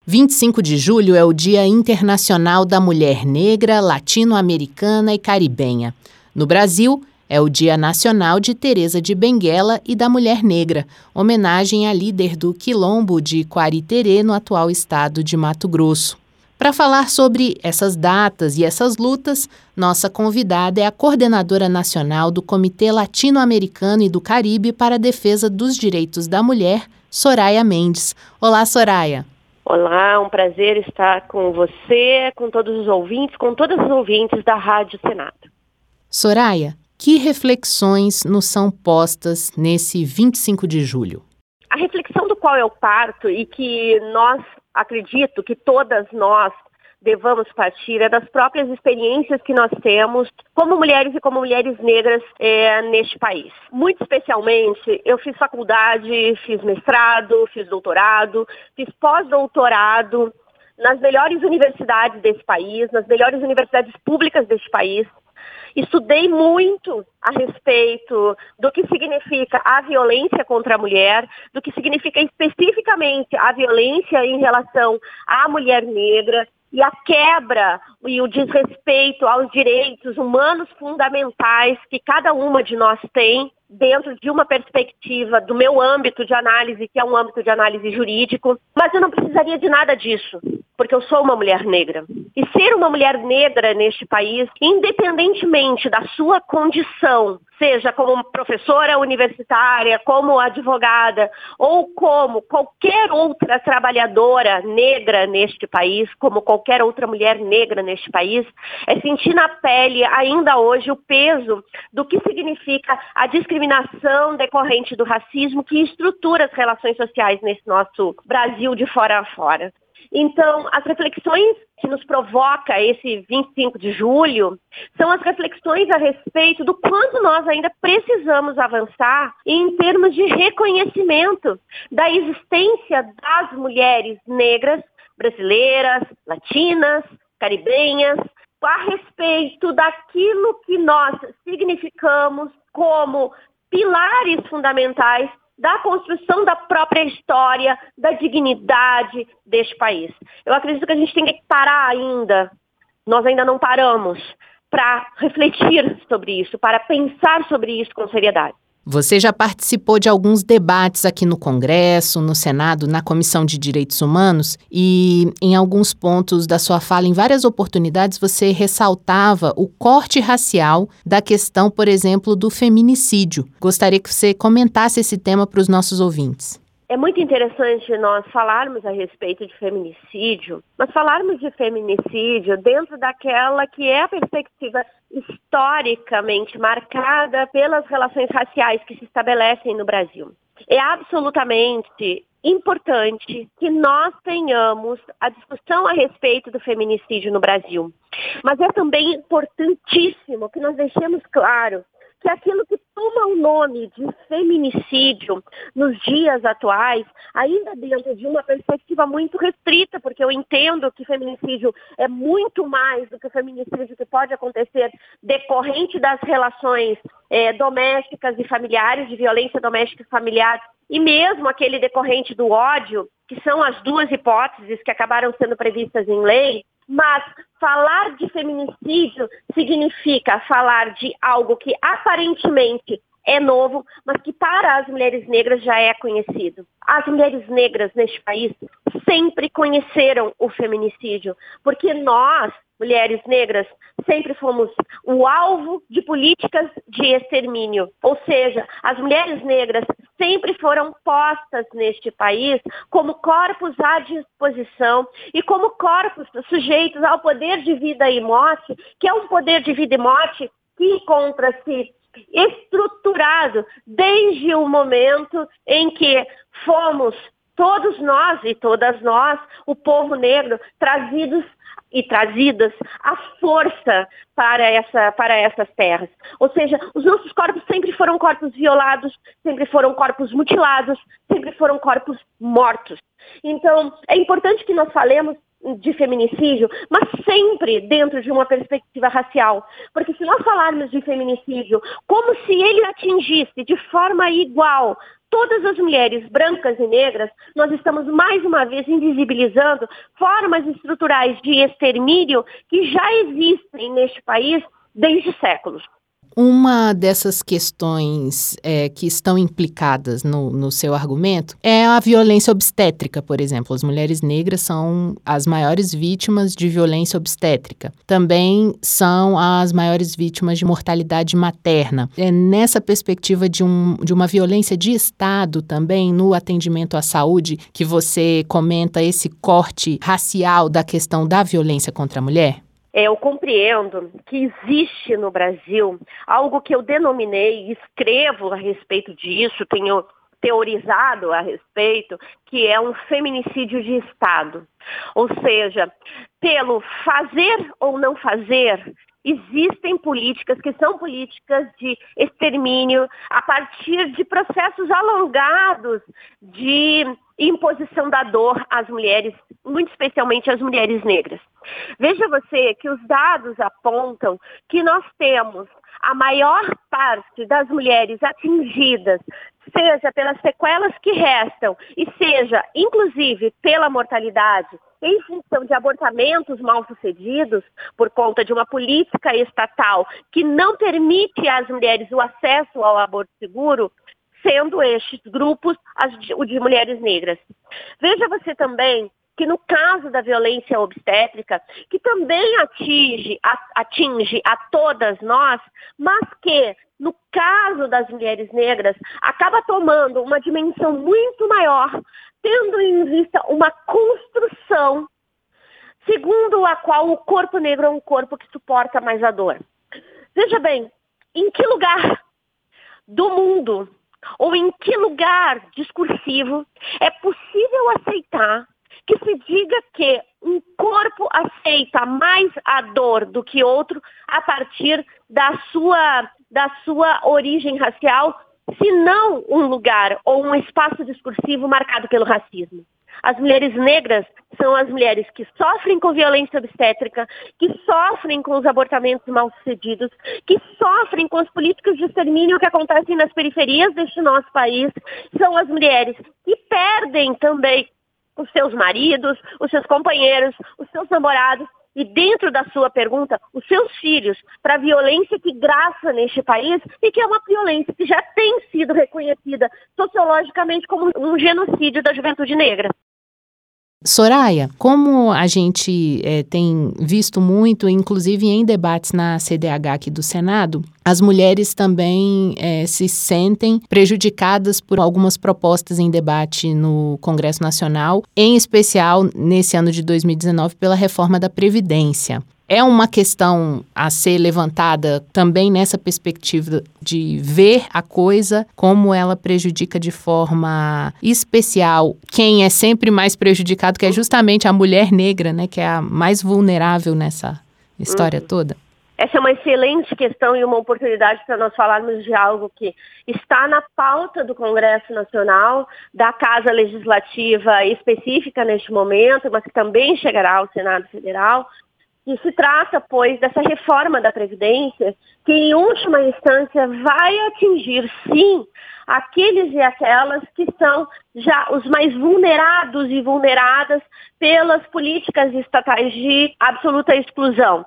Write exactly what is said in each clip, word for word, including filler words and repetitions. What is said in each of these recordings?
vinte e cinco de julho é o Dia Internacional da Mulher Negra, Latino-Americana e Caribenha. No Brasil, é o Dia Nacional de Teresa de Benguela e da Mulher Negra, homenagem à líder do Quilombo de Quari-Terê, no atual estado de Mato Grosso. Para falar sobre essas datas e essas lutas, nossa convidada é a coordenadora nacional do Comitê Latino-Americano e do Caribe para a Defesa dos Direitos da Mulher, Soraya Mendes. Olá, Soraya. Olá, um prazer estar com você, com todos os ouvintes, com todas as ouvintes da Rádio Senado. Soraya, que reflexões nos são postas nesse vinte e cinco de julho? A reflexão do qual eu parto e que nós, acredito que todas nós devamos partir é das próprias experiências que nós temos como mulheres e como mulheres negras é, neste país. Muito especialmente, eu fiz faculdade, fiz mestrado, fiz doutorado, fiz pós-doutorado nas melhores universidades desse país, nas melhores universidades públicas deste país. Estudei muito a respeito do que significa a violência contra a mulher, do que significa especificamente a violência em relação à mulher negra e a quebra e o desrespeito aos direitos humanos fundamentais que cada uma de nós tem dentro de uma perspectiva do meu âmbito de análise, que é um âmbito de análise jurídico. Mas eu não precisaria de nada disso, porque eu sou uma mulher negra. E ser uma mulher negra neste país, independentemente da sua condição, seja como professora universitária, como advogada, ou como qualquer outra trabalhadora negra neste país, como qualquer outra mulher negra neste país, é sentir na pele ainda hoje o peso do que significa a discriminação decorrente do racismo que estrutura as relações sociais nesse nosso Brasil de fora a fora. Então, as reflexões que nos provoca esse vinte e cinco de julho são as reflexões a respeito do quanto nós ainda precisamos avançar em termos de reconhecimento da existência das mulheres negras, brasileiras, latinas, caribenhas, a respeito daquilo que nós significamos como pilares fundamentais da construção da própria história, da dignidade deste país. Eu acredito que a gente tem que parar ainda, nós ainda não paramos, para refletir sobre isso, para pensar sobre isso com seriedade. Você já participou de alguns debates aqui no Congresso, no Senado, na Comissão de Direitos Humanos e em alguns pontos da sua fala, em várias oportunidades, você ressaltava o corte racial da questão, por exemplo, do feminicídio. Gostaria que você comentasse esse tema para os nossos ouvintes. É muito interessante nós falarmos a respeito de feminicídio, mas falarmos de feminicídio dentro daquela que é a perspectiva historicamente marcada pelas relações raciais que se estabelecem no Brasil. É absolutamente importante que nós tenhamos a discussão a respeito do feminicídio no Brasil, mas é também importantíssimo que nós deixemos claro que aquilo que toma o nome de feminicídio nos dias atuais, ainda dentro de uma perspectiva muito restrita, porque eu entendo que feminicídio é muito mais do que o feminicídio que pode acontecer decorrente das relações é, domésticas e familiares, de violência doméstica e familiar, e mesmo aquele decorrente do ódio, que são as duas hipóteses que acabaram sendo previstas em lei. Mas falar de feminicídio significa falar de algo que aparentemente é novo, mas que para as mulheres negras já é conhecido. As mulheres negras neste país sempre conheceram o feminicídio, porque nós, mulheres negras, sempre fomos o alvo de políticas de extermínio. Ou seja, as mulheres negras sempre foram postas neste país como corpos à disposição e como corpos sujeitos ao poder de vida e morte, que é um poder de vida e morte que encontra-se estruturado desde o momento em que fomos todos nós e todas nós, o povo negro, trazidos e trazidas à força para, essa, para essas terras. Ou seja, os nossos corpos sempre foram corpos violados, sempre foram corpos mutilados, sempre foram corpos mortos. Então, é importante que nós falemos de feminicídio, mas sempre dentro de uma perspectiva racial. Porque se nós falarmos de feminicídio como se ele atingisse de forma igual todas as mulheres brancas e negras, nós estamos mais uma vez invisibilizando formas estruturais de extermínio que já existem neste país desde séculos. Uma dessas questões é, que estão implicadas no, no seu argumento é a violência obstétrica, por exemplo. As mulheres negras são as maiores vítimas de violência obstétrica. Também são as maiores vítimas de mortalidade materna. É nessa perspectiva de, um, de uma violência de Estado também no atendimento à saúde que você comenta esse corte racial da questão da violência contra a mulher? Eu compreendo que existe no Brasil algo que eu denominei, escrevo a respeito disso, tenho teorizado a respeito, que é um feminicídio de Estado. Ou seja, pelo fazer ou não fazer, existem políticas que são políticas de extermínio a partir de processos alongados de imposição da dor às mulheres, muito especialmente às mulheres negras. Veja você que os dados apontam que nós temos a maior parte das mulheres atingidas, seja pelas sequelas que restam e seja, inclusive, pela mortalidade, em função de abortamentos mal sucedidos, por conta de uma política estatal que não permite às mulheres o acesso ao aborto seguro, sendo estes grupos as de, o de mulheres negras. Veja você também que no caso da violência obstétrica, que também atinge a, atinge a todas nós, mas que no caso das mulheres negras acaba tomando uma dimensão muito maior, tendo em vista uma construção segundo a qual o corpo negro é um corpo que suporta mais a dor. Veja bem, em que lugar do mundo ou em que lugar discursivo é possível aceitar que se diga que um corpo aceita mais a dor do que outro a partir da sua, da sua origem racial, se não um lugar ou um espaço discursivo marcado pelo racismo? As mulheres negras são as mulheres que sofrem com violência obstétrica, que sofrem com os abortamentos mal sucedidos, que sofrem com as políticas de extermínio que acontecem nas periferias deste nosso país. São as mulheres que perdem também os seus maridos, os seus companheiros, os seus namorados e, dentro da sua pergunta, os seus filhos, para a violência que graça neste país e que é uma violência que já tem sido reconhecida sociologicamente como um genocídio da juventude negra. Soraya, como a gente é, tem visto muito, inclusive em debates na C D H aqui do Senado, as mulheres também é, se sentem prejudicadas por algumas propostas em debate no Congresso Nacional, em especial nesse ano de dois mil e dezenove pela reforma da Previdência. É uma questão a ser levantada também nessa perspectiva de ver a coisa, como ela prejudica de forma especial quem é sempre mais prejudicado, que é justamente a mulher negra, né, que é a mais vulnerável nessa história uhum. toda. Essa é uma excelente questão e uma oportunidade para nós falarmos de algo que está na pauta do Congresso Nacional, da Casa Legislativa específica neste momento, mas que também chegará ao Senado Federal. E se trata, pois, dessa reforma da Previdência, que em última instância vai atingir, sim, aqueles e aquelas que são já os mais vulnerados e vulneradas pelas políticas estatais de absoluta exclusão.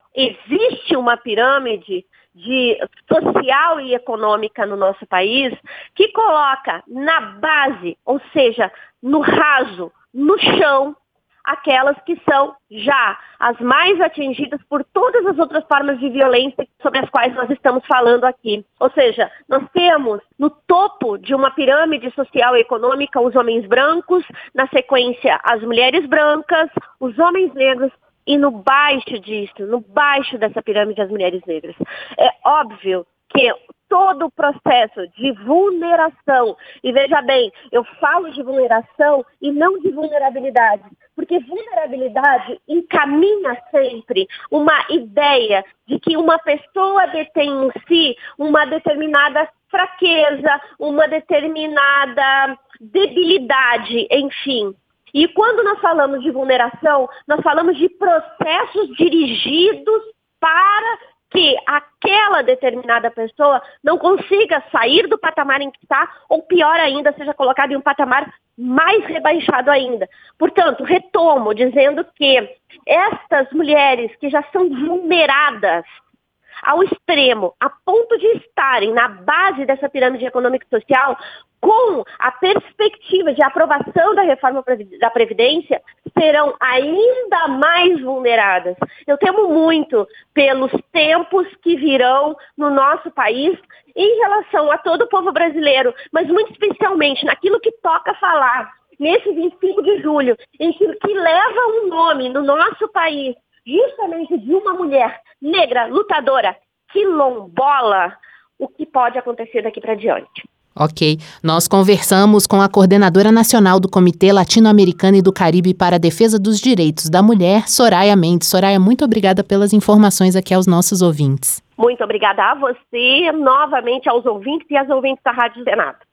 Existe uma pirâmide de social e econômica no nosso país que coloca na base, ou seja, no raso, no chão, aquelas que são já as mais atingidas por todas as outras formas de violência sobre as quais nós estamos falando aqui. Ou seja, nós temos no topo de uma pirâmide social e econômica os homens brancos, na sequência as mulheres brancas, os homens negros e no baixo disso, no baixo dessa pirâmide as mulheres negras. É óbvio que todo o processo de vulneração, e veja bem, eu falo de vulneração e não de vulnerabilidade, porque vulnerabilidade encaminha sempre uma ideia de que uma pessoa detém em si uma determinada fraqueza, uma determinada debilidade, enfim. E quando nós falamos de vulneração, nós falamos de processos dirigidos para que aquela determinada pessoa não consiga sair do patamar em que está, ou pior ainda, seja colocada em um patamar mais rebaixado ainda. Portanto, retomo dizendo que estas mulheres que já são vulneradas ao extremo, a ponto de estarem na base dessa pirâmide econômica e social, com a perspectiva de aprovação da reforma da Previdência, serão ainda mais vulneradas. Eu temo muito pelos tempos que virão no nosso país em relação a todo o povo brasileiro, mas muito especialmente naquilo que toca falar nesse vinte e cinco de julho, em que, que leva um nome no nosso país, justamente de uma mulher negra, lutadora, quilombola, o que pode acontecer daqui para diante. Ok. Nós conversamos com a coordenadora nacional do Comitê Latino-Americano e do Caribe para a Defesa dos Direitos da Mulher, Soraya Mendes. Soraya, muito obrigada pelas informações aqui aos nossos ouvintes. Muito obrigada a você, novamente aos ouvintes e às ouvintes da Rádio Senado.